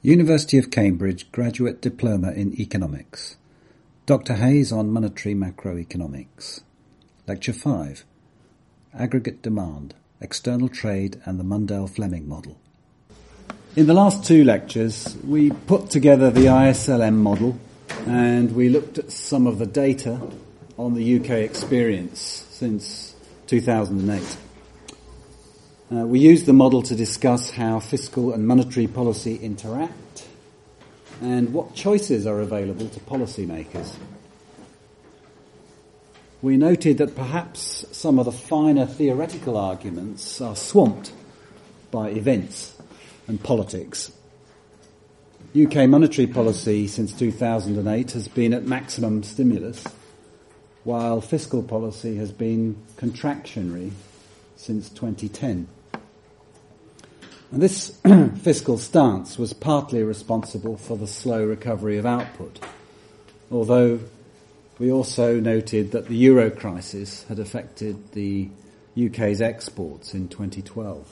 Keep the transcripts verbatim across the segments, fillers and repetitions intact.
University of Cambridge Graduate Diploma in Economics. Doctor Hayes on Monetary Macroeconomics. Lecture five. Aggregate Demand, External Trade and the Mundell-Fleming Model. In the last two lectures, we put together the I S L M model and we looked at some of the data on the U K experience since two thousand eight. Uh, we used the model to discuss how fiscal and monetary policy interact and what choices are available to policymakers. We noted that perhaps some of the finer theoretical arguments are swamped by events and politics. U K monetary policy since two thousand eight has been at maximum stimulus, while fiscal policy has been contractionary since twenty ten. And this fiscal stance was partly responsible for the slow recovery of output, although we also noted that the euro crisis had affected the U K's exports in twenty twelve.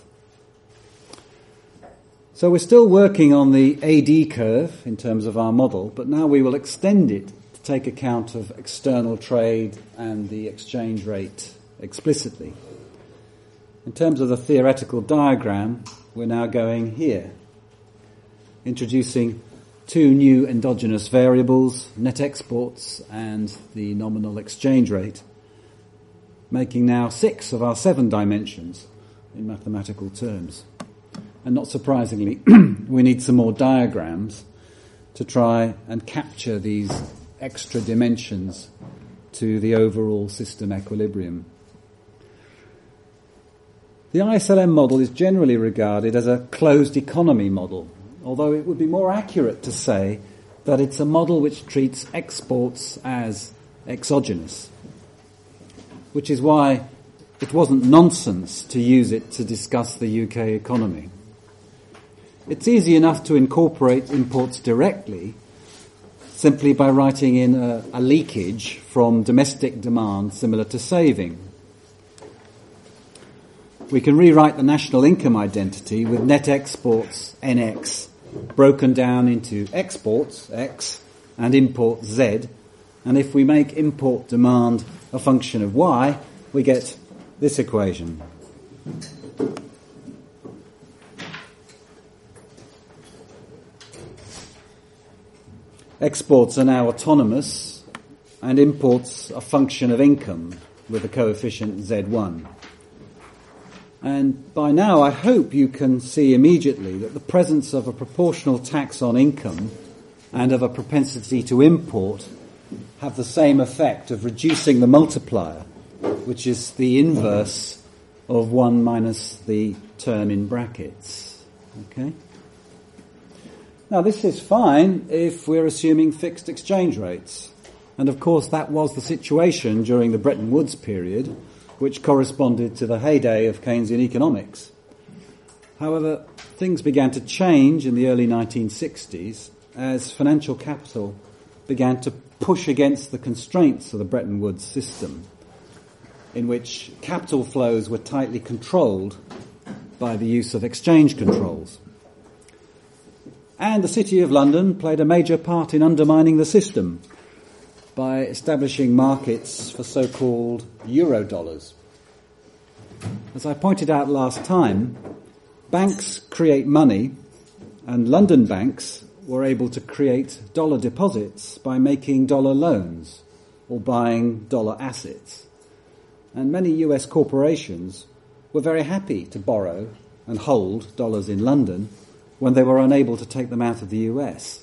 So we're still working on the A D curve in terms of our model, but now we will extend it to take account of external trade and the exchange rate explicitly. In terms of the theoretical diagram, we're now going here, introducing two new endogenous variables, net exports and the nominal exchange rate, making now six of our seven dimensions in mathematical terms. And not surprisingly, we need some more diagrams to try and capture these extra dimensions to the overall system equilibrium. The I S L M model is generally regarded as a closed economy model, although it would be more accurate to say that it's a model which treats exports as exogenous, which is why it wasn't nonsense to use it to discuss the U K economy. It's easy enough to incorporate imports directly simply by writing in a, a leakage from domestic demand similar to saving. We can rewrite the national income identity with net exports, N X, broken down into exports, X, and imports, Z, and if we make import demand a function of Y, we get this equation. Exports are now autonomous, and imports a function of income with a coefficient Z one. And by now, I hope you can see immediately that the presence of a proportional tax on income and of a propensity to import have the same effect of reducing the multiplier, which is the inverse of one minus the term in brackets. Okay? Now, this is fine if we're assuming fixed exchange rates. And of course, that was the situation during the Bretton Woods period, which corresponded to the heyday of Keynesian economics. However, things began to change in the early nineteen sixties as financial capital began to push against the constraints of the Bretton Woods system, in which capital flows were tightly controlled by the use of exchange controls. And the City of London played a major part in undermining the system by establishing markets for so-called Eurodollars. As I pointed out last time, banks create money, and London banks were able to create dollar deposits by making dollar loans or buying dollar assets. And many U S corporations were very happy to borrow and hold dollars in London when they were unable to take them out of the U S.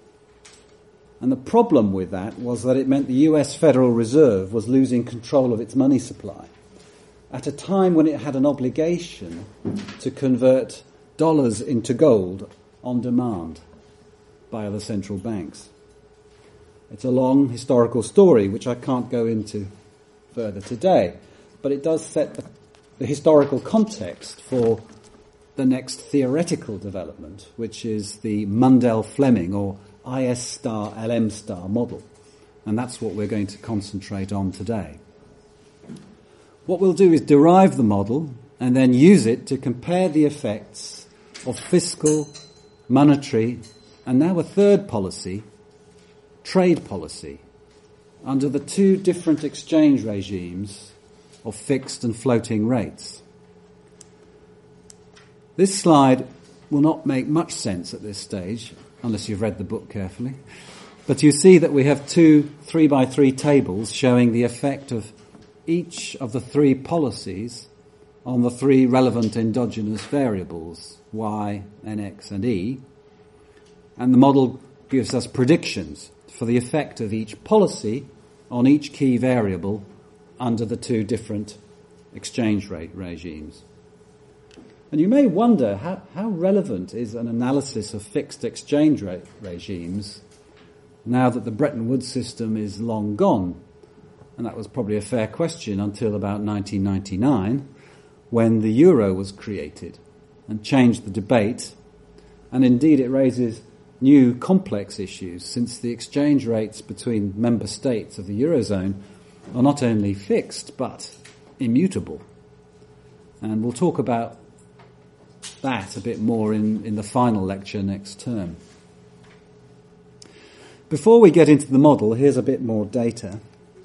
And the problem with that was that it meant the U S Federal Reserve was losing control of its money supply at a time when it had an obligation to convert dollars into gold on demand by other central banks. It's a long historical story which I can't go into further today, but it does set the, the historical context for the next theoretical development, which is the Mundell-Fleming or I S star L M star model. And that's what we're going to concentrate on today. What we'll do is derive the model and then use it to compare the effects of fiscal monetary, and now a third policy, trade policy, under the two different exchange regimes of fixed and floating rates. This slide will not make much sense at this stage, unless you've read the book carefully. But you see that we have two three by three tables showing the effect of each of the three policies on the three relevant endogenous variables, Y, N X and E. And the model gives us predictions for the effect of each policy on each key variable under the two different exchange rate regimes. And you may wonder, how, how relevant is an analysis of fixed exchange rate regimes now that the Bretton Woods system is long gone? And that was probably a fair question until about nineteen ninety-nine, when the euro was created and changed the debate. And indeed it raises new complex issues, since the exchange rates between member states of the Eurozone are not only fixed but immutable. And we'll talk about that a bit more in, in the final lecture next term. Before we get into the model, here's a bit more data.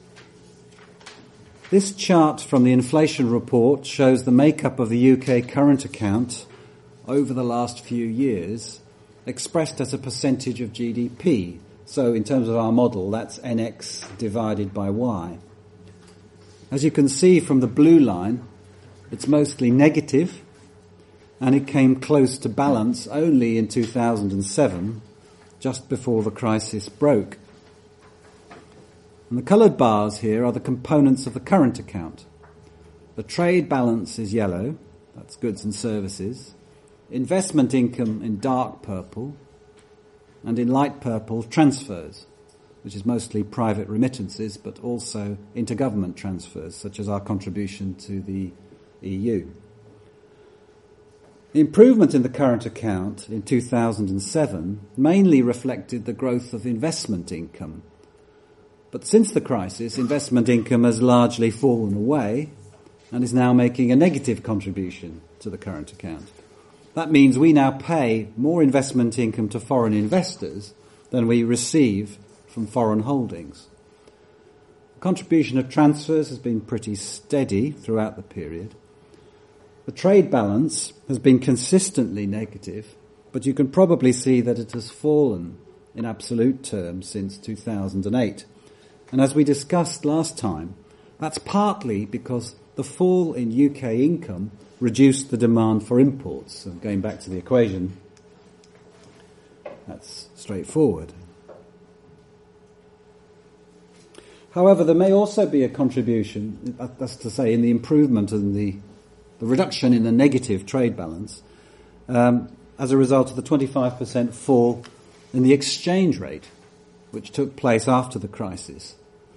This chart from the inflation report shows the makeup of the U K current account over the last few years, expressed as a percentage of G D P. So in terms of our model, that's N X divided by Y. As you can see from the blue line, it's mostly negative, and it came close to balance only in two thousand seven, just before the crisis broke. And the coloured bars here are the components of the current account. The trade balance is yellow, that's goods and services. Investment income in dark purple, and in light purple, transfers, which is mostly private remittances, but also intergovernment transfers, such as our contribution to the E U. The improvement in the current account in two thousand seven mainly reflected the growth of investment income. But since the crisis, investment income has largely fallen away and is now making a negative contribution to the current account. That means we now pay more investment income to foreign investors than we receive from foreign holdings. The contribution of transfers has been pretty steady throughout the period. The trade balance has been consistently negative, but you can probably see that it has fallen in absolute terms since two thousand eight. And as we discussed last time, that's partly because the fall in U K income reduced the demand for imports. So going back to the equation, that's straightforward. However, there may also be a contribution, that's to say, in the improvement and the, the reduction in the negative trade balance um, as a result of the twenty-five percent fall in the exchange rate, which took place after the crisis.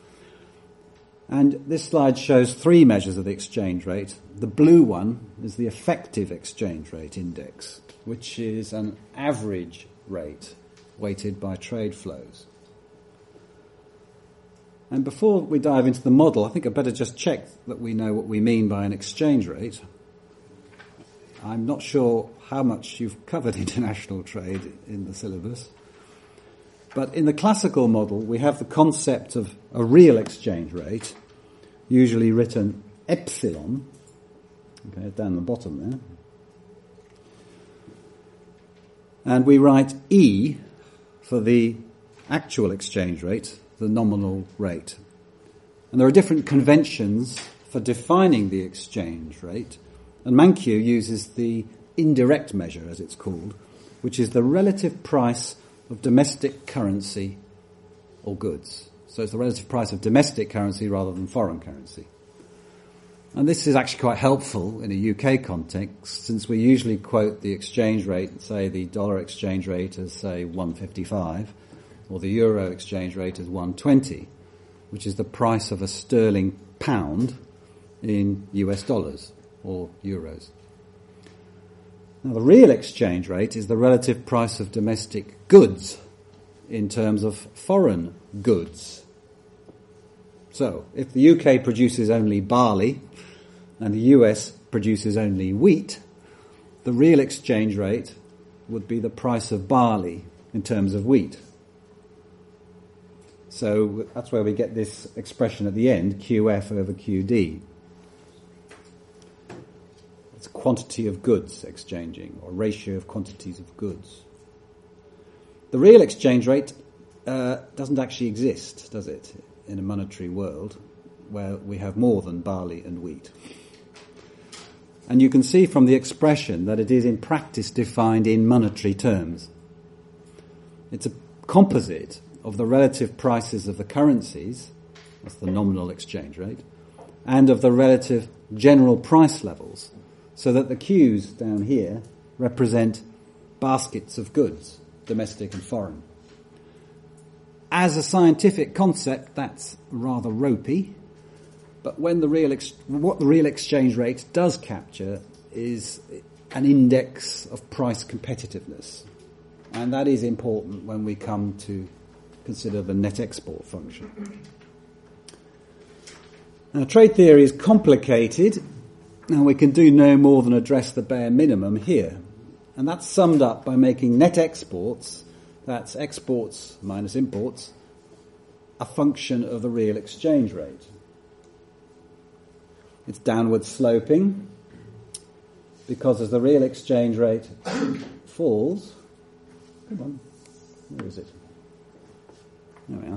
And this slide shows three measures of the exchange rate. The blue one is the effective exchange rate index, which is an average rate weighted by trade flows. And before we dive into the model, I think I'd better just check that we know what we mean by an exchange rate. I'm not sure how much you've covered international trade in the syllabus. But in the classical model, we have the concept of a real exchange rate, usually written epsilon, okay, down the bottom there. And we write E for the actual exchange rate, the nominal rate. And there are different conventions for defining the exchange rate, and Mankiw uses the indirect measure, as it's called, which is the relative price of domestic currency or goods. So it's the relative price of domestic currency rather than foreign currency. And this is actually quite helpful in a U K context, since we usually quote the exchange rate, say the dollar exchange rate as, say, one fifty-five, or the euro exchange rate as one twenty, which is the price of a sterling pound in U S dollars or euros. Now, the real exchange rate is the relative price of domestic goods in terms of foreign goods. So, if the U K produces only barley and the U S produces only wheat, the real exchange rate would be the price of barley in terms of wheat. So that's where we get this expression at the end, Q F over Q D. It's quantity of goods exchanging, or ratio of quantities of goods. The real exchange rate uh, doesn't actually exist, does it, in a monetary world where we have more than barley and wheat. And you can see from the expression that it is in practice defined in monetary terms. It's a composite of the relative prices of the currencies, that's the nominal exchange rate, and of the relative general price levels, so that the Qs down here represent baskets of goods, domestic and foreign. As a scientific concept, that's rather ropey, but when the real ex- what the real exchange rate does capture is an index of price competitiveness, and that is important when we come to consider the net export function. Now, trade theory is complicated, and we can do no more than address the bare minimum here. And that's summed up by making net exports, that's exports minus imports, a function of the real exchange rate. It's downward sloping, because as the real exchange rate falls, come on, where is it? There we are.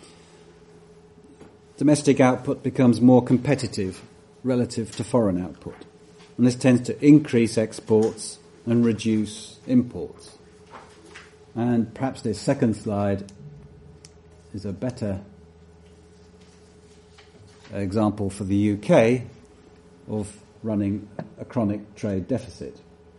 Domestic output becomes more competitive relative to foreign output. And this tends to increase exports and reduce imports. And perhaps this second slide is a better example for the U K of running a chronic trade deficit.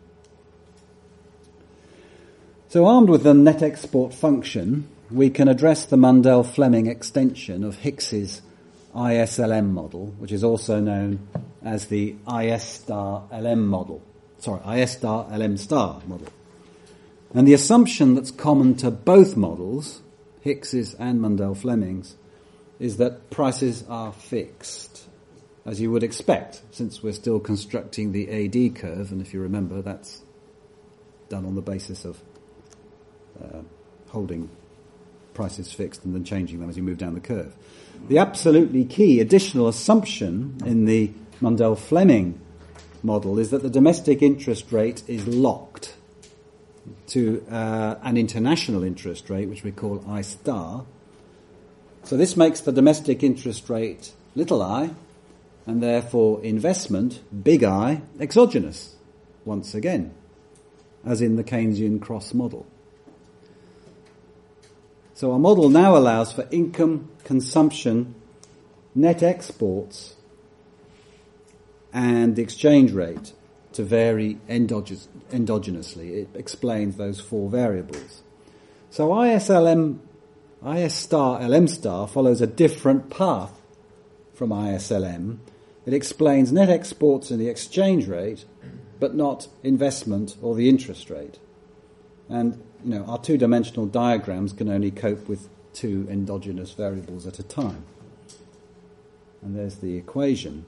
So armed with the net export function, we can address the Mundell-Fleming extension of Hicks's I S L M model, which is also known as the I S star L M model. Sorry, I S star L M star model. And the assumption that's common to both models, Hicks's and Mundell-Fleming's, is that prices are fixed, as you would expect, since we're still constructing the A D curve, and if you remember, that's done on the basis of uh, holding prices fixed and then changing them as you move down the curve. The absolutely key additional assumption in the Mundell-Fleming model is that the domestic interest rate is locked to uh, an international interest rate, which we call I star. So this makes the domestic interest rate little I, and therefore investment, big I, exogenous, once again, as in the Keynesian cross model. So our model now allows for income, consumption, net exports, and the exchange rate to vary endogen- endogenously. It explains those four variables. So I S L M, I S star L M star follows a different path from I S L M. It explains net exports and the exchange rate, but not investment or the interest rate. And, you know, our two-dimensional diagrams can only cope with two endogenous variables at a time. And there's the equation.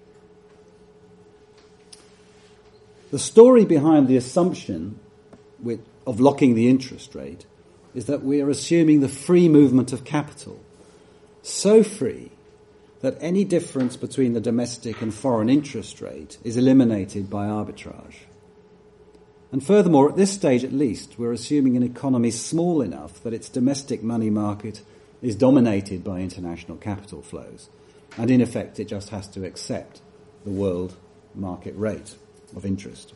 The story behind the assumption with, of locking the interest rate is that we are assuming the free movement of capital, so free that any difference between the domestic and foreign interest rate is eliminated by arbitrage. And furthermore, at this stage at least, we're assuming an economy small enough that its domestic money market is dominated by international capital flows. And in effect, it just has to accept the world market rate of interest.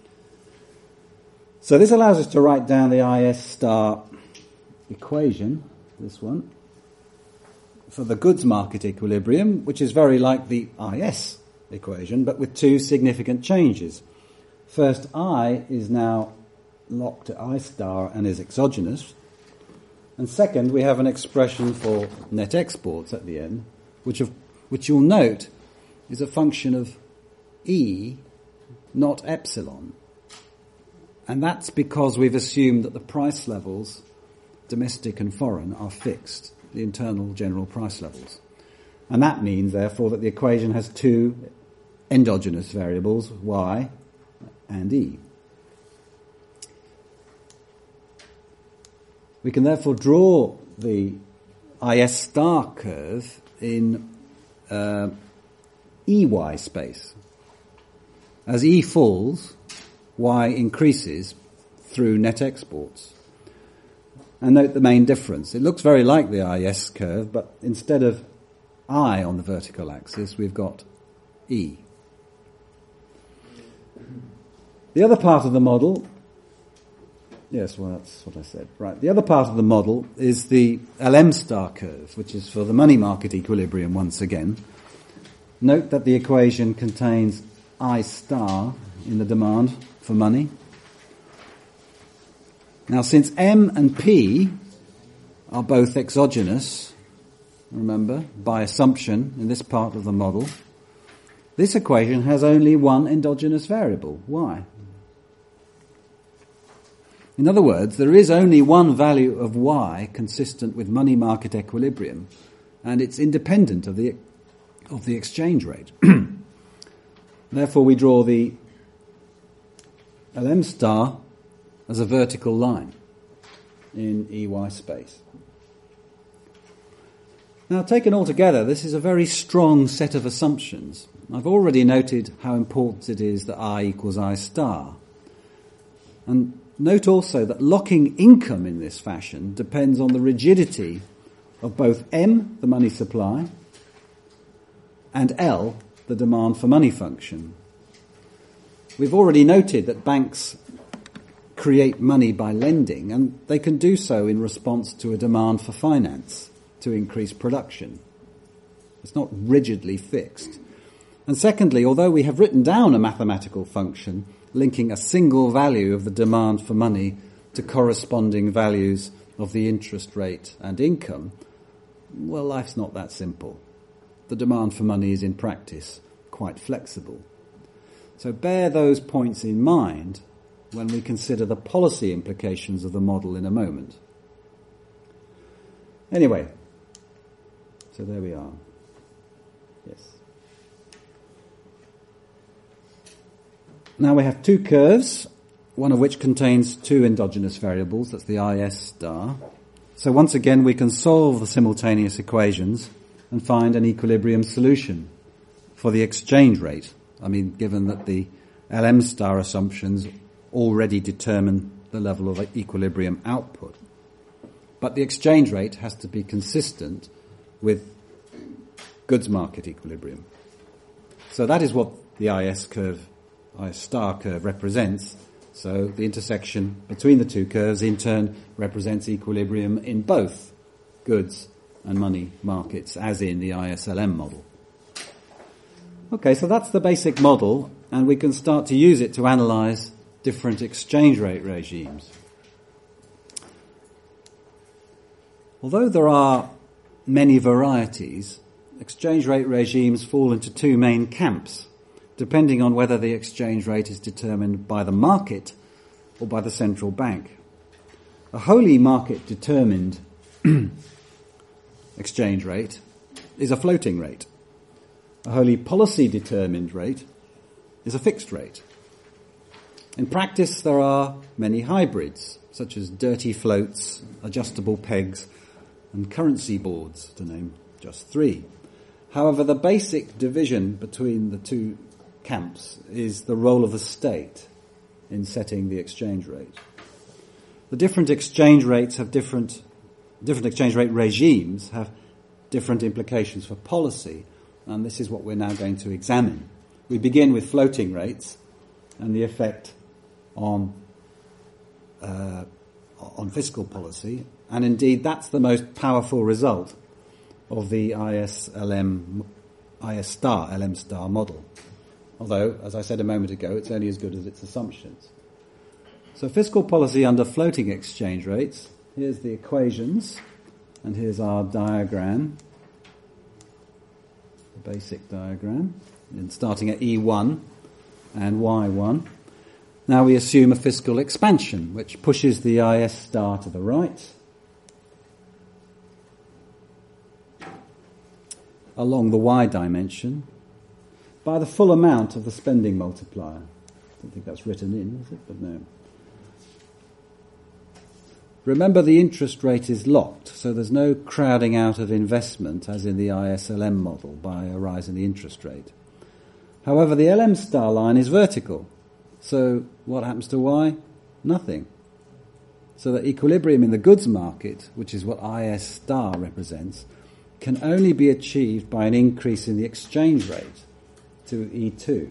So this allows us to write down the I S star equation, this one, for the goods market equilibrium, which is very like the I S equation, but with two significant changes. First, I is now locked to I star and is exogenous. And second, we have an expression for net exports at the end, which, of, which you'll note is a function of E, not epsilon. And that's because we've assumed that the price levels, domestic and foreign, are fixed, the internal general price levels. And that means, therefore, that the equation has two endogenous variables, Y and E. We can therefore draw the I S star curve in uh, E Y space. As E falls, Y increases through net exports. And note the main difference. It looks very like the I S curve, but instead of I on the vertical axis, we've got E. The other part of the model, yes, well, that's what I said. Right. The other part of the model is the L M star curve, which is for the money market equilibrium once again. Note that the equation contains I star in the demand for money. Now, since M and P are both exogenous, remember, by assumption in this part of the model, this equation has only one endogenous variable, Y. In other words, there is only one value of Y consistent with money market equilibrium, and it's independent of the of the exchange rate. Therefore, we draw the L M star as a vertical line in E Y space. Now, taken all together, this is a very strong set of assumptions. I've already noted how important it is that I equals I star. And note also that locking income in this fashion depends on the rigidity of both M, the money supply, and L, the demand for money function. We've already noted that banks create money by lending, and they can do so in response to a demand for finance to increase production. It's not rigidly fixed. And secondly, although we have written down a mathematical function linking a single value of the demand for money to corresponding values of the interest rate and income, well, life's not that simple. The demand for money is in practice quite flexible. So bear those points in mind when we consider the policy implications of the model in a moment. Anyway, so there we are. Yes. Now we have two curves, one of which contains two endogenous variables, that's the I S star. So once again we can solve the simultaneous equations and find an equilibrium solution for the exchange rate. I mean, given that the L M star assumptions already determine the level of equilibrium output. But the exchange rate has to be consistent with goods market equilibrium. So that is what the I S curve, I S star curve represents. So the intersection between the two curves in turn represents equilibrium in both goods and money markets, as in the I S L M model. Okay, so that's the basic model, and we can start to use it to analyze different exchange rate regimes. Although there are many varieties, exchange rate regimes fall into two main camps, depending on whether the exchange rate is determined by the market or by the central bank. A wholly market-determined exchange rate is a floating rate. A wholly policy-determined rate is a fixed rate. In practice, there are many hybrids, such as dirty floats, adjustable pegs, and currency boards, to name just three. However, the basic division between the two camps is the role of the state in setting the exchange rate. The different exchange rates have different, different exchange rate regimes have different implications for policy, and this is what we're now going to examine. We begin with floating rates and the effect on uh, on fiscal policy, and indeed that's the most powerful result of the I S L M, I S star, L M star model. Although, as I said a moment ago, it's only as good as its assumptions. So fiscal policy under floating exchange rates, here's the equations, and here's our diagram, the basic diagram, and starting at E one and Y one. Now we assume a fiscal expansion, which pushes the I S star to the right, along the Y dimension, by the full amount of the spending multiplier. I don't think that's written in, is it? But no. Remember, the interest rate is locked, so there's no crowding out of investment as in the I S L M model by a rise in the interest rate. However, the L M star line is vertical, so what happens to Y? Nothing. So that equilibrium in the goods market, which is what I S star represents, can only be achieved by an increase in the exchange rate to E two.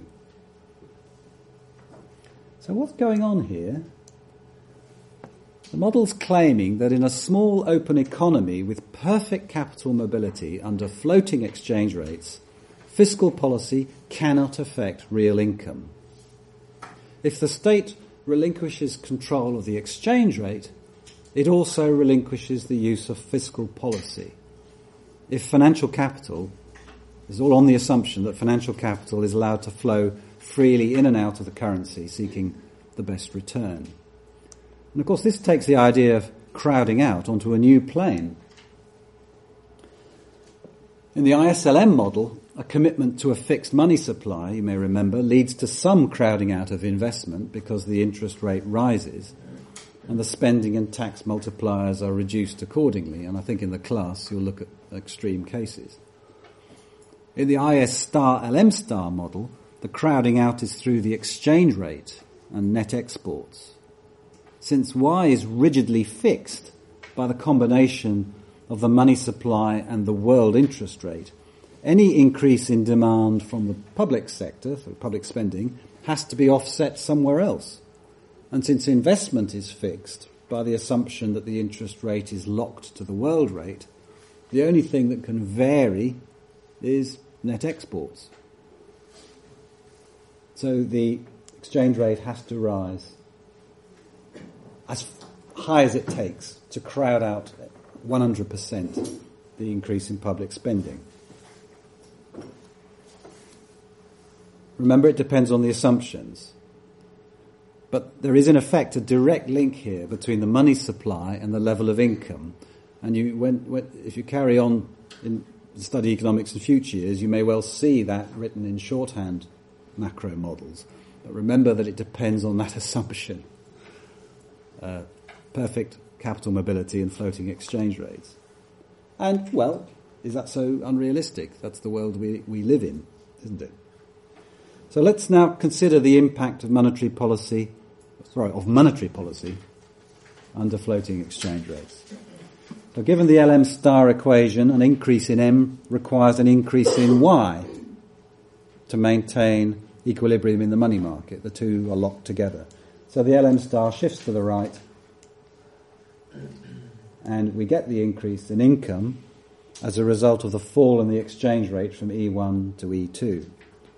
So what's going on here? The model's claiming that in a small open economy with perfect capital mobility under floating exchange rates, fiscal policy cannot affect real income. If the state relinquishes control of the exchange rate, it also relinquishes the use of fiscal policy. If financial capital, is all on the assumption that financial capital is allowed to flow freely in and out of the currency, seeking the best return. And of course this takes the idea of crowding out onto a new plane. In the I S L M model, a commitment to a fixed money supply, you may remember, leads to some crowding out of investment because the interest rate rises and the spending and tax multipliers are reduced accordingly. And I think in the class you'll look at extreme cases. In the I S star L M star model, the crowding out is through the exchange rate and net exports. Since Y is rigidly fixed by the combination of the money supply and the world interest rate, any increase in demand from the public sector, for public spending, has to be offset somewhere else. And since investment is fixed by the assumption that the interest rate is locked to the world rate, the only thing that can vary is net exports. So the exchange rate has to rise as high as it takes to crowd out one hundred percent the increase in public spending. Remember, it depends on the assumptions. But there is in effect a direct link here between the money supply and the level of income. And you, when, when, if you carry on in study economics in future years, you may well see that written in shorthand macro models. But remember that it depends on that assumption. Uh, perfect capital mobility and floating exchange rates. And, well, is that so unrealistic? That's the world we, we live in, isn't it? So let's now consider the impact of monetary policy, sorry, of monetary policy under floating exchange rates. So given the L M star equation, an increase in M requires an increase in Y to maintain equilibrium in the money market. The two are locked together. So the L M star shifts to the right and we get the increase in income as a result of the fall in the exchange rate from E one to E two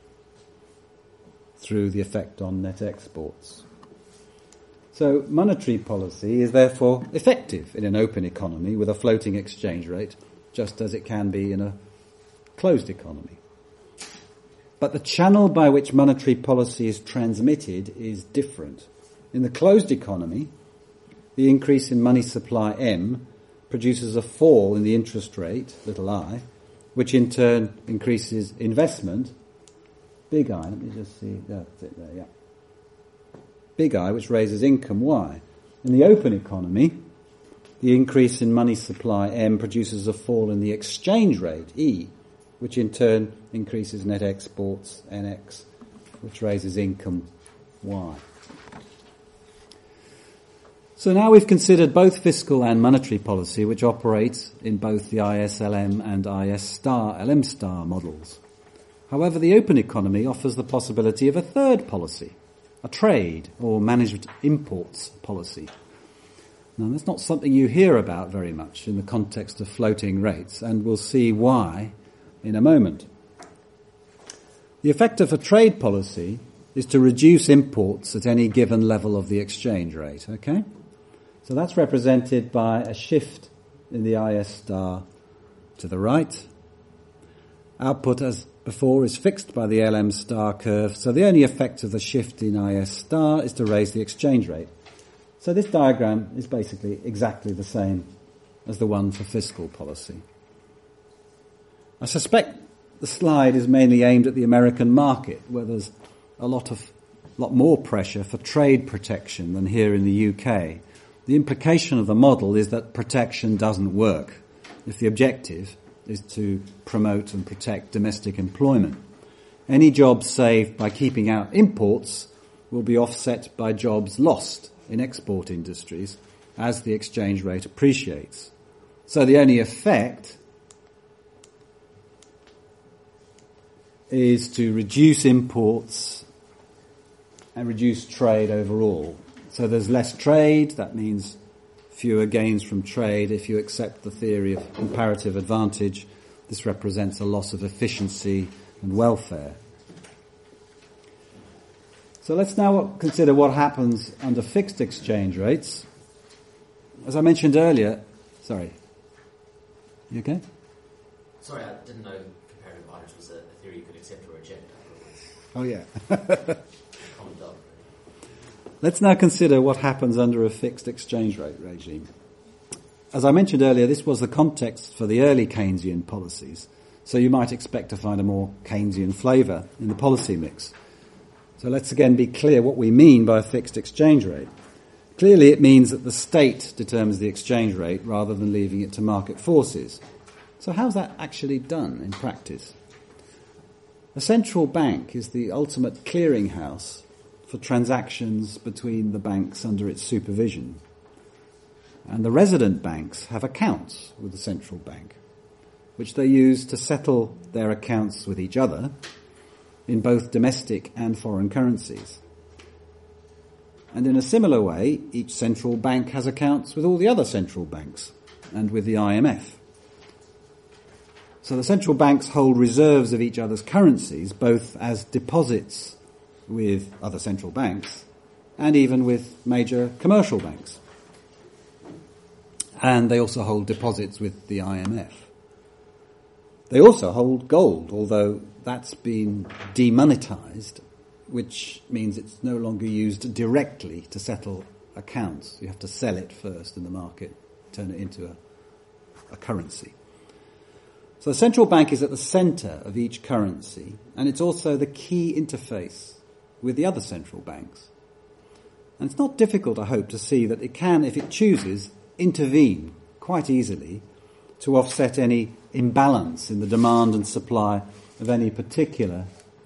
through the effect on net exports. So monetary policy is therefore effective in an open economy with a floating exchange rate, just as it can be in a closed economy. But the channel by which monetary policy is transmitted is different. In the closed economy, the increase in money supply M produces a fall in the interest rate, little I, which in turn increases investment, big I, let me just see, that's it there, yeah. Big I, which raises income, Y. In the open economy, the increase in money supply M produces a fall in the exchange rate, E, which in turn increases net exports, N X, which raises income, Y. So now we've considered both fiscal and monetary policy, which operates in both the I S L M and I S star L M star models. However, the open economy offers the possibility of a third policy, a trade or managed imports policy. Now, that's not something you hear about very much in the context of floating rates, and we'll see why in a moment. The effect of a trade policy is to reduce imports at any given level of the exchange rate, okay? So that's represented by a shift in the I S star to the right. Output, as before, is fixed by the L M star curve, so the only effect of the shift in I S star is to raise the exchange rate. So this diagram is basically exactly the same as the one for fiscal policy. I suspect the slide is mainly aimed at the American market, where there's a lot of lot more pressure for trade protection than here in the U K. the implication of the model is that protection doesn't work if the objective is to promote and protect domestic employment. Any jobs saved by keeping out imports will be offset by jobs lost in export industries as the exchange rate appreciates. So the only effect is to reduce imports and reduce trade overall. So there's less trade, that means fewer gains from trade. If you accept the theory of comparative advantage, this represents a loss of efficiency and welfare. So let's now consider what happens under fixed exchange rates. As I mentioned earlier, sorry, you okay? Sorry, I didn't know comparative advantage was a theory you could accept or reject. Oh yeah. Common dog. Let's now consider what happens under a fixed exchange rate regime. As I mentioned earlier, this was the context for the early Keynesian policies, so you might expect to find a more Keynesian flavour in the policy mix. So let's again be clear what we mean by a fixed exchange rate. Clearly it means that the state determines the exchange rate rather than leaving it to market forces. So how's that actually done in practice? A central bank is the ultimate clearinghouse for transactions between the banks under its supervision. And the resident banks have accounts with the central bank, which they use to settle their accounts with each other in both domestic and foreign currencies. And in a similar way, each central bank has accounts with all the other central banks and with the I M F. So the central banks hold reserves of each other's currencies, both as deposits with other central banks and even with major commercial banks. And they also hold deposits with the I M F. They also hold gold, although that's been demonetized, which means it's no longer used directly to settle accounts. You have to sell it first in the market, turn it into a, a currency. So the central bank is at the centre of each currency, and it's also the key interface with the other central banks. And it's not difficult, I hope, to see that it can, if it chooses, intervene quite easily to offset any imbalance in the demand and supply of any particular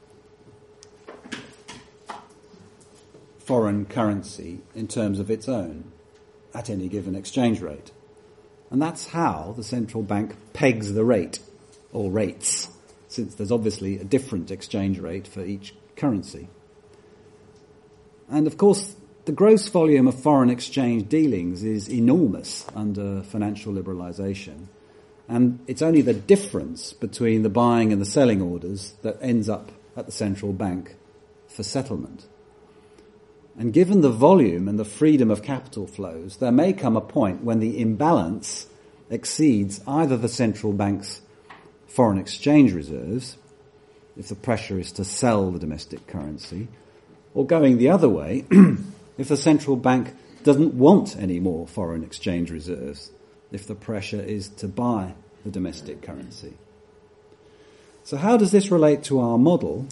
foreign currency in terms of its own at any given exchange rate. And that's how the central bank pegs the rate, or rates, since there's obviously a different exchange rate for each currency. And of course, the gross volume of foreign exchange dealings is enormous under financial liberalisation. And it's only the difference between the buying and the selling orders that ends up at the central bank for settlement. And given the volume and the freedom of capital flows, there may come a point when the imbalance exceeds either the central bank's foreign exchange reserves, if the pressure is to sell the domestic currency, or going the other way, if the central bank doesn't want any more foreign exchange reserves, if the pressure is to buy the domestic currency. So how does this relate to our model?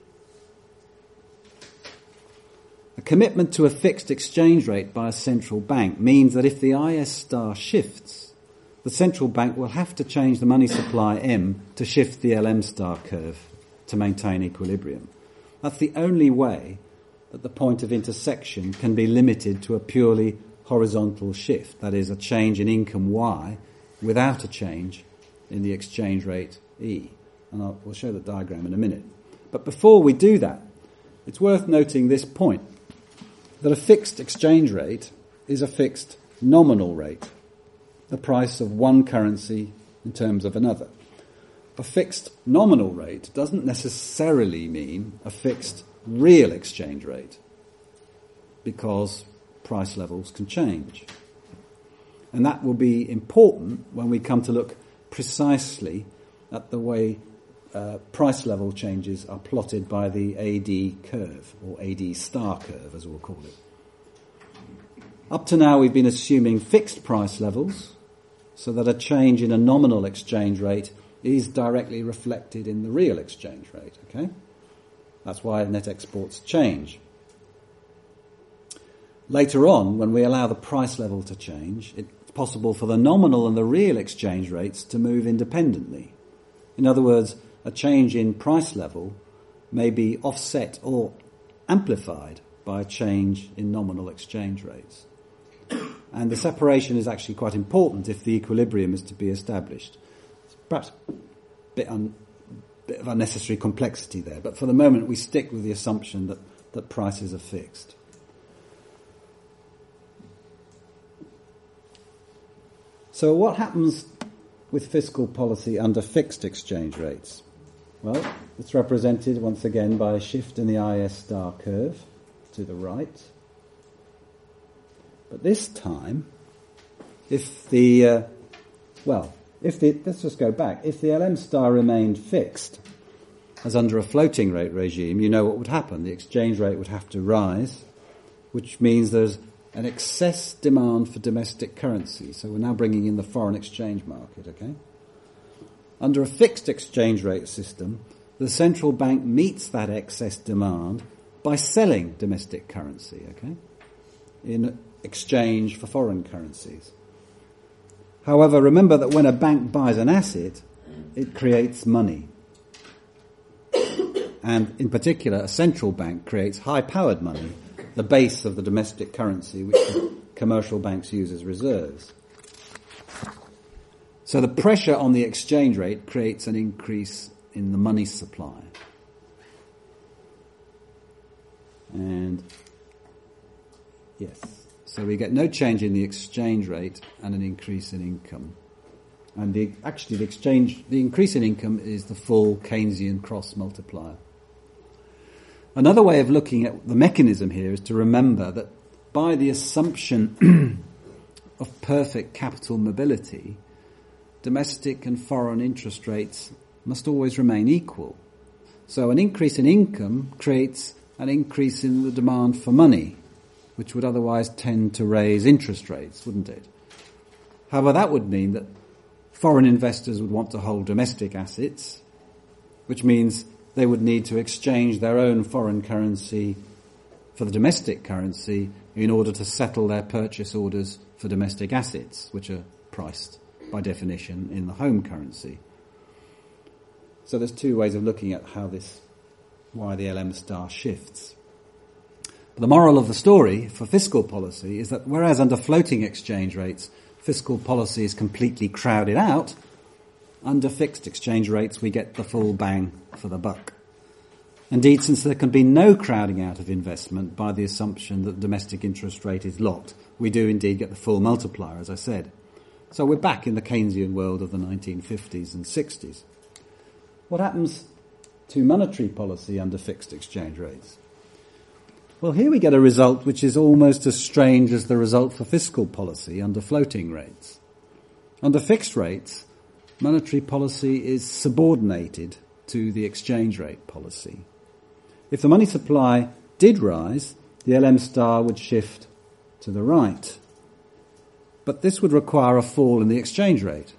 A commitment to a fixed exchange rate by a central bank means that if the I S star shifts, the central bank will have to change the money supply M to shift the L M star curve to maintain equilibrium. That's the only way that the point of intersection can be limited to a purely horizontal shift, that is, a change in income Y without a change in the exchange rate E. And I'll, we'll show the diagram in a minute. But before we do that, it's worth noting this point, that a fixed exchange rate is a fixed nominal rate, the price of one currency in terms of another. A fixed nominal rate doesn't necessarily mean a fixed real exchange rate, because price levels can change. And that will be important when we come to look precisely at the way uh, price level changes are plotted by the A D curve, or A D star curve as we'll call it. Up to now we've been assuming fixed price levels, so that a change in a nominal exchange rate is directly reflected in the real exchange rate, okay? That's why net exports change. later on, when we allow the price level to change, it's possible for the nominal and the real exchange rates to move independently. In other words, a change in price level may be offset or amplified by a change in nominal exchange rates. And the separation is actually quite important if the equilibrium is to be established. It's perhaps a bit, un, bit of unnecessary complexity there, but for the moment we stick with the assumption that, that prices are fixed. So what happens with fiscal policy under fixed exchange rates? Well, it's represented once again by a shift in the I S star curve to the right. But this time, if the, uh, well, if the, let's just go back. If the L M star remained fixed, as under a floating rate regime, you know what would happen. The exchange rate would have to rise, which means there's an excess demand for domestic currency. So we're now bringing in the foreign exchange market, okay? Under a fixed exchange rate system, the central bank meets that excess demand by selling domestic currency, okay, in exchange for foreign currencies. However, remember that when a bank buys an asset, it creates money. And in particular, a central bank creates high-powered money, the base of the domestic currency which the commercial banks use as reserves. So the pressure on the exchange rate creates an increase in the money supply. And yes, so we get no change in the exchange rate and an increase in income. And the, actually the exchange, the increase in income is the full Keynesian cross multiplier. Another way of looking at the mechanism here is to remember that by the assumption of perfect capital mobility, domestic and foreign interest rates must always remain equal. So an increase in income creates an increase in the demand for money, which would otherwise tend to raise interest rates, wouldn't it? However, that would mean that foreign investors would want to hold domestic assets, which means they would need to exchange their own foreign currency for the domestic currency in order to settle their purchase orders for domestic assets, which are priced by definition in the home currency. So there's two ways of looking at how this, why the L M star shifts. But the moral of the story for fiscal policy is that whereas under floating exchange rates, fiscal policy is completely crowded out, under fixed exchange rates we get the full bang for the buck. Indeed, since there can be no crowding out of investment by the assumption that the domestic interest rate is locked, we do indeed get the full multiplier, as I said. So we're back in the Keynesian world of the nineteen fifties and sixties. What happens to monetary policy under fixed exchange rates? Well, here we get a result which is almost as strange as the result for fiscal policy under floating rates. Under fixed rates, monetary policy is subordinated to the exchange rate policy. If the money supply did rise, the L M star would shift to the right. But this would require a fall in the exchange rate.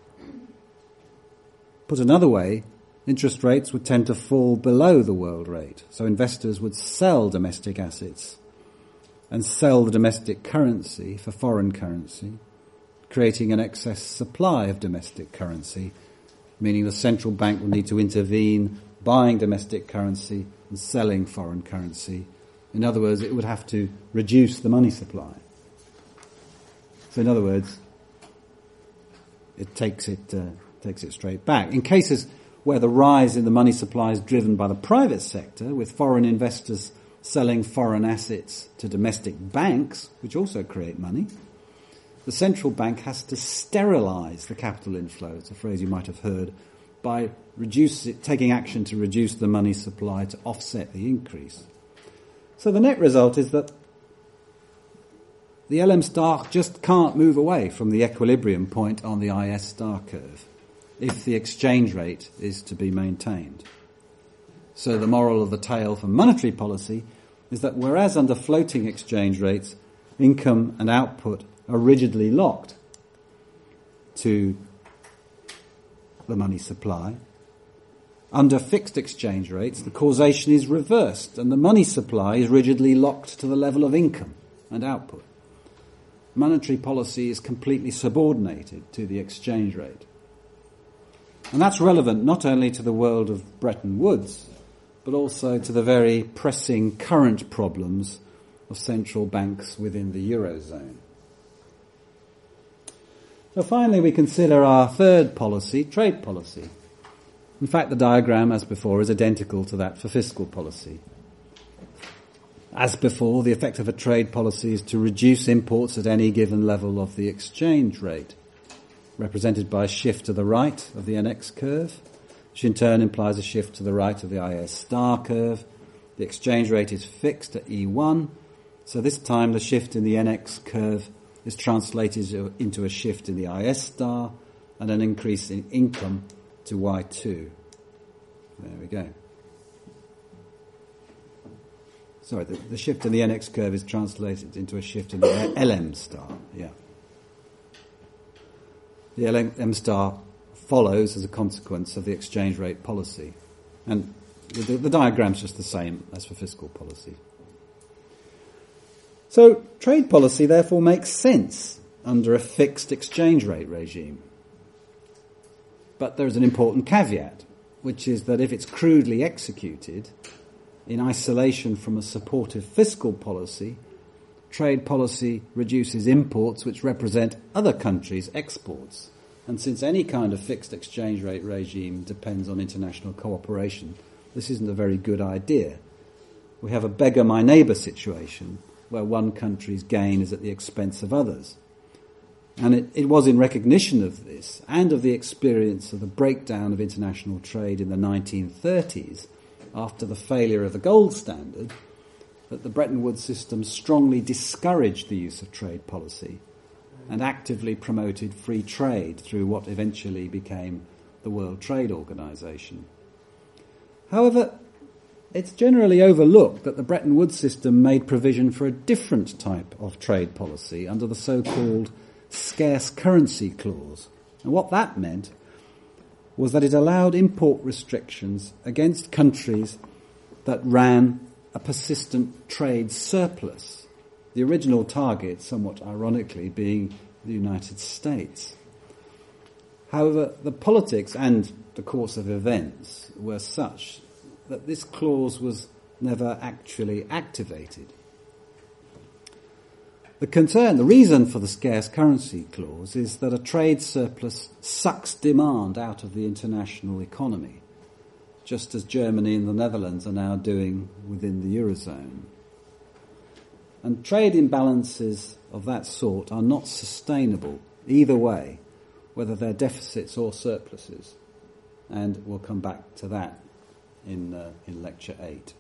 Put another way, interest rates would tend to fall below the world rate, so investors would sell domestic assets and sell the domestic currency for foreign currency, creating an excess supply of domestic currency, meaning the central bank will need to intervene, buying domestic currency and selling foreign currency. In other words, it would have to reduce the money supply. So in other words, it takes it uh, takes it straight back. In cases where the rise in the money supply is driven by the private sector, with foreign investors selling foreign assets to domestic banks, which also create money, the central bank has to sterilise the capital inflow, it's a phrase you might have heard, by reduce it, taking action to reduce the money supply to offset the increase. So the net result is that the L M star just can't move away from the equilibrium point on the I S star curve if the exchange rate is to be maintained. So the moral of the tale for monetary policy is that whereas under floating exchange rates, income and output are rigidly locked to the money supply, under fixed exchange rates, the causation is reversed and the money supply is rigidly locked to the level of income. and output. Monetary policy is completely subordinated to the exchange rate. And that's relevant not only to the world of Bretton Woods, but also to the very pressing current problems of central banks within the Eurozone. So finally we consider our third policy, trade policy. In fact, the diagram, as before, is identical to that for fiscal policy. As before, the effect of a trade policy is to reduce imports at any given level of the exchange rate, represented by a shift to the right of the N X curve, which in turn implies a shift to the right of the I S star curve. The exchange rate is fixed at E one, so this time the shift in the N X curve is translated into a shift in the I S star and an increase in income to Y two. There we go. Sorry, the, the shift in the N X curve is translated into a shift in the L M star, yeah. The L M star follows as a consequence of the exchange rate policy. And the, the diagram's just the same as for fiscal policy. So trade policy therefore makes sense under a fixed exchange rate regime. But there's an important caveat, which is that if it's crudely executed in isolation from a supportive fiscal policy, trade policy reduces imports which represent other countries' exports. And since any kind of fixed exchange rate regime depends on international cooperation, this isn't a very good idea. We have a beggar my neighbour situation where one country's gain is at the expense of others. And it, it was in recognition of this and of the experience of the breakdown of international trade in the nineteen thirties after the failure of the gold standard that the Bretton Woods system strongly discouraged the use of trade policy and actively promoted free trade through what eventually became the World Trade Organization. However, it's generally overlooked that the Bretton Woods system made provision for a different type of trade policy under the so-called scarce currency clause. And what that meant was that it allowed import restrictions against countries that ran a persistent trade surplus, the original target, somewhat ironically, being the United States. However, the politics and the course of events were such that this clause was never actually activated. The concern, the reason for the scarce currency clause is that a trade surplus sucks demand out of the international economy, just as Germany and the Netherlands are now doing within the Eurozone. And trade imbalances of that sort are not sustainable either way, whether they're deficits or surpluses. And we'll come back to that in, uh, in lecture eight.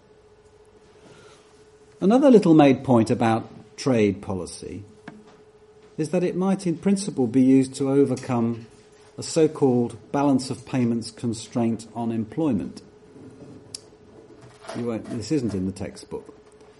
Another little made point about trade policy is that it might in principle be used to overcome a so-called balance of payments constraint on employment. You won't, this isn't in the textbook.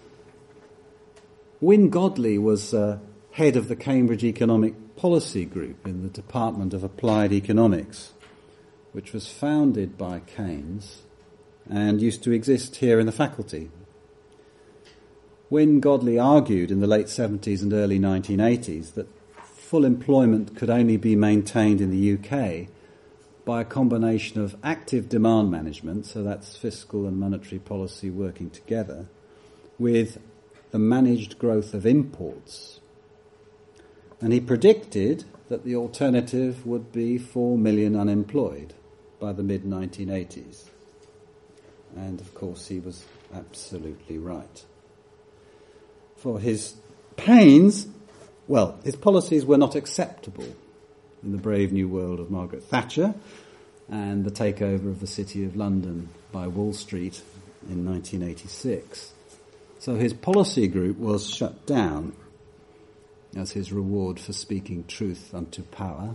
Wynne Godley was uh, head of the Cambridge Economic Policy Group in the Department of Applied Economics, which was founded by Keynes and used to exist here in the faculty. Wynne Godley argued in the late seventies and early nineteen eighties that full employment could only be maintained in the U K by a combination of active demand management, so that's fiscal and monetary policy working together, with the managed growth of imports. And he predicted that the alternative would be four million unemployed by the mid nineteen eighties. And of course he was absolutely right. For his pains, well, his policies were not acceptable in the brave new world of Margaret Thatcher and the takeover of the City of London by Wall Street in nineteen eighty-six. So his policy group was shut down as his reward for speaking truth unto power.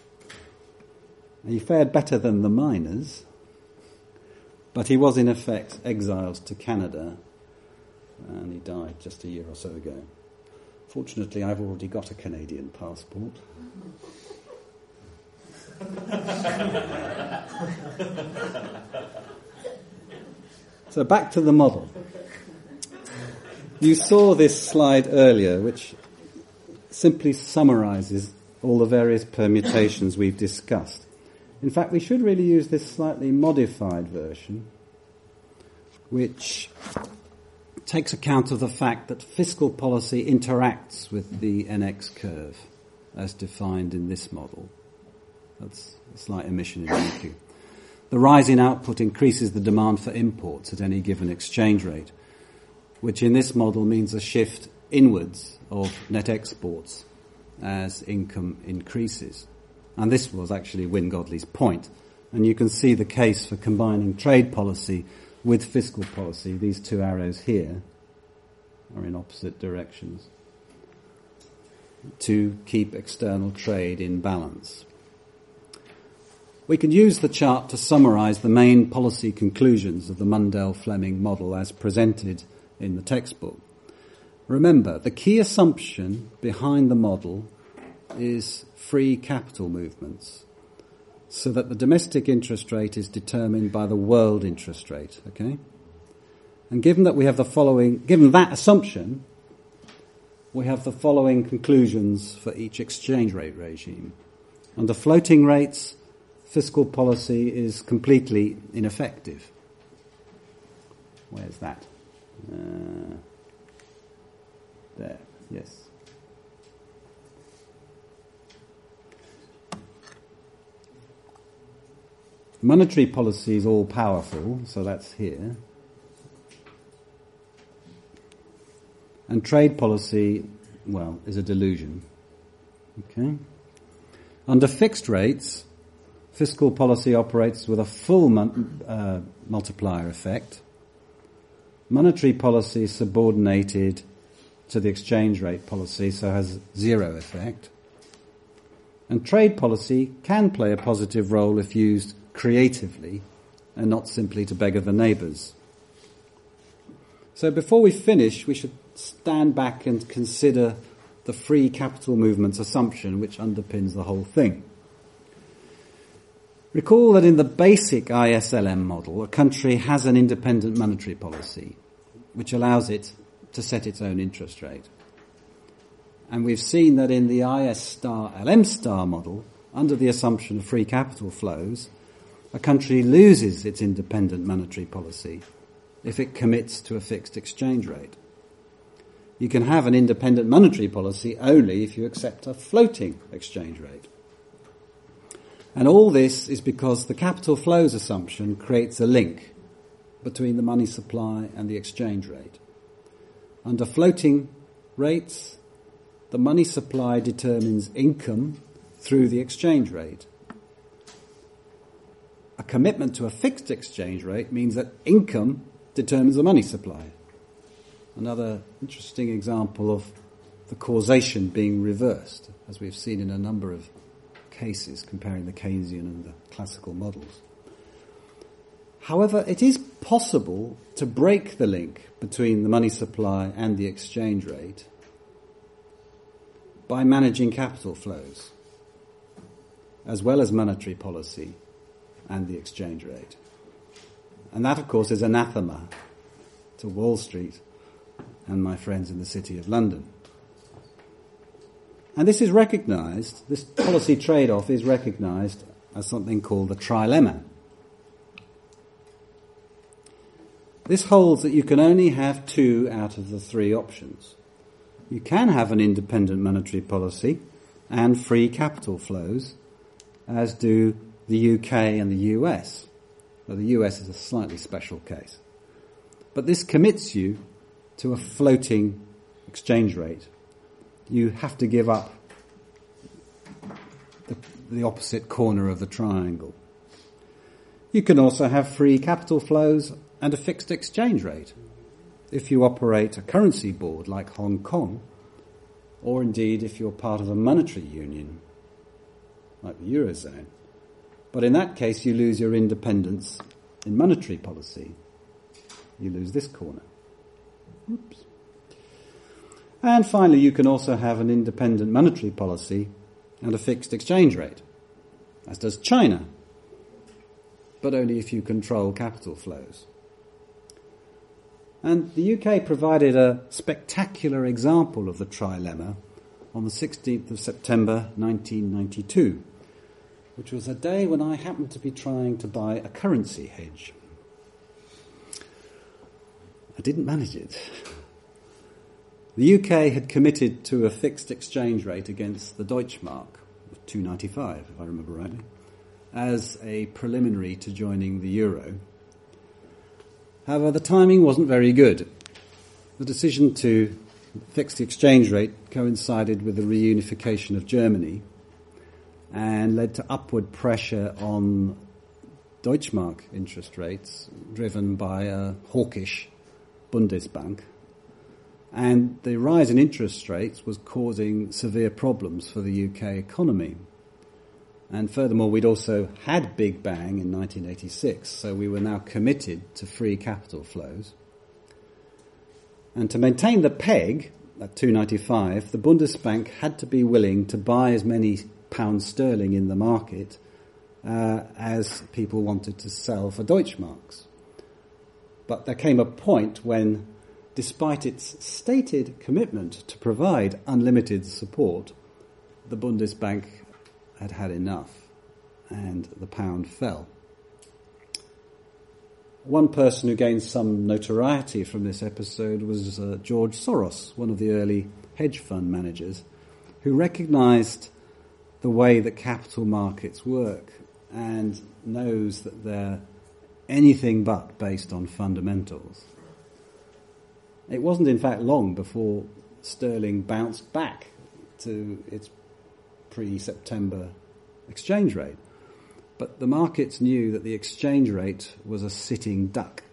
He fared better than the miners, but he was in effect exiled to Canada, and he died just a year or so ago. Fortunately, I've already got a Canadian passport. So back to the model. You saw this slide earlier, which simply summarizes all the various permutations we've discussed. In fact, we should really use this slightly modified version, which takes account of the fact that fiscal policy interacts with the N X curve as defined in this model. That's a slight omission in U Q. The rise in output increases the demand for imports at any given exchange rate, which in this model means a shift inwards of net exports as income increases. And this was actually Wynne Godley's point. And you can see the case for combining trade policy with fiscal policy. These two arrows here are in opposite directions to keep external trade in balance. We can use the chart to summarize the main policy conclusions of the Mundell-Fleming model as presented in the textbook. Remember, the key assumption behind the model is free capital movements, so that the domestic interest rate is determined by the world interest rate, okay? And given that we have the following, given that assumption, we have the following conclusions for each exchange rate regime. Under floating rates, fiscal policy is completely ineffective. Where's that? Uh, there, yes. Monetary policy is all powerful, so that's here. And trade policy, well, is a delusion. Okay? Under fixed rates, fiscal policy operates with a full mun- uh, multiplier effect. Monetary policy is subordinated to the exchange rate policy, so has zero effect. And trade policy can play a positive role if used creatively and not simply to beggar the neighbours. So before we finish, we should stand back and consider the free capital movements assumption which underpins the whole thing. Recall that in the basic I S L M model, a country has an independent monetary policy which allows it to set its own interest rate. And we've seen that in the I S star L M star model, under the assumption of free capital flows, a country loses its independent monetary policy if it commits to a fixed exchange rate. You can have an independent monetary policy only if you accept a floating exchange rate. And all this is because the capital flows assumption creates a link between the money supply and the exchange rate. Under floating rates, the money supply determines income through the exchange rate. A commitment to a fixed exchange rate means that income determines the money supply. Another interesting example of the causation being reversed, as we've seen in a number of cases comparing the Keynesian and the classical models. However, it is possible to break the link between the money supply and the exchange rate by managing capital flows, as well as monetary policy and the exchange rate. And that, of course, is anathema to Wall Street and my friends in the City of London. And this is recognised, this policy trade-off is recognised as something called the trilemma. This holds that you can only have two out of the three options. You can have an independent monetary policy and free capital flows, as do the U K and the U S. Well, the U S is a slightly special case. But this commits you to a floating exchange rate. You have to give up the, the opposite corner of the triangle. You can also have free capital flows and a fixed exchange rate if you operate a currency board like Hong Kong, or indeed if you're part of a monetary union like the Eurozone. But in that case, you lose your independence in monetary policy. You lose this corner. Oops. And finally, you can also have an independent monetary policy and a fixed exchange rate, as does China, but only if you control capital flows. And the U K provided a spectacular example of the trilemma on the sixteenth of September nineteen ninety-two, which was a day when I happened to be trying to buy a currency hedge. I didn't manage it. The U K had committed to a fixed exchange rate against the Deutschmark of two ninety-five, if I remember rightly, as a preliminary to joining the euro. However, the timing wasn't very good. The decision to fix the exchange rate coincided with the reunification of Germany and led to upward pressure on Deutschmark interest rates, driven by a hawkish Bundesbank. And the rise in interest rates was causing severe problems for the U K economy. And furthermore, we'd also had Big Bang in nineteen eighty-six, so we were now committed to free capital flows. And to maintain the peg at two ninety-five, the Bundesbank had to be willing to buy as many pounds sterling in the market uh, as people wanted to sell for Deutschmarks. But there came a point when, despite its stated commitment to provide unlimited support, the Bundesbank had had enough, and the pound fell. One person who gained some notoriety from this episode was uh, George Soros, one of the early hedge fund managers, who recognised the way that capital markets work and knows that they're anything but based on fundamentals. It wasn't, in fact, long before sterling bounced back to its pre-September exchange rate. But the markets knew that the exchange rate was a sitting duck.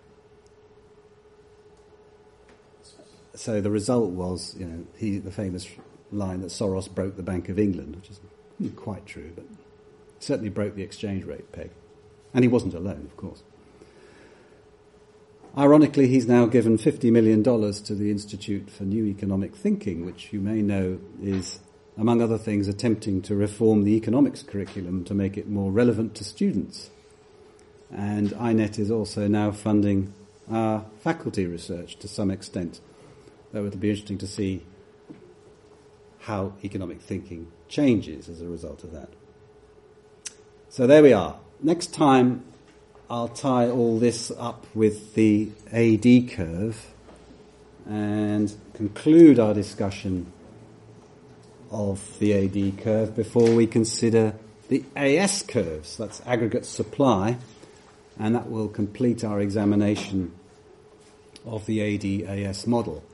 So the result was, you know, he, the famous line that Soros broke the Bank of England, which isn't quite true, but certainly broke the exchange rate peg. And he wasn't alone, of course. Ironically, he's now given fifty million dollars to the Institute for New Economic Thinking, which you may know is, among other things, attempting to reform the economics curriculum to make it more relevant to students. And I net is also now funding our faculty research to some extent, though it'll be interesting to see how economic thinking changes as a result of that. So there we are. Next time I'll tie all this up with the A D curve and conclude our discussion of the A D curve before we consider the A S curves, that's aggregate supply, and that will complete our examination of the A D A S model.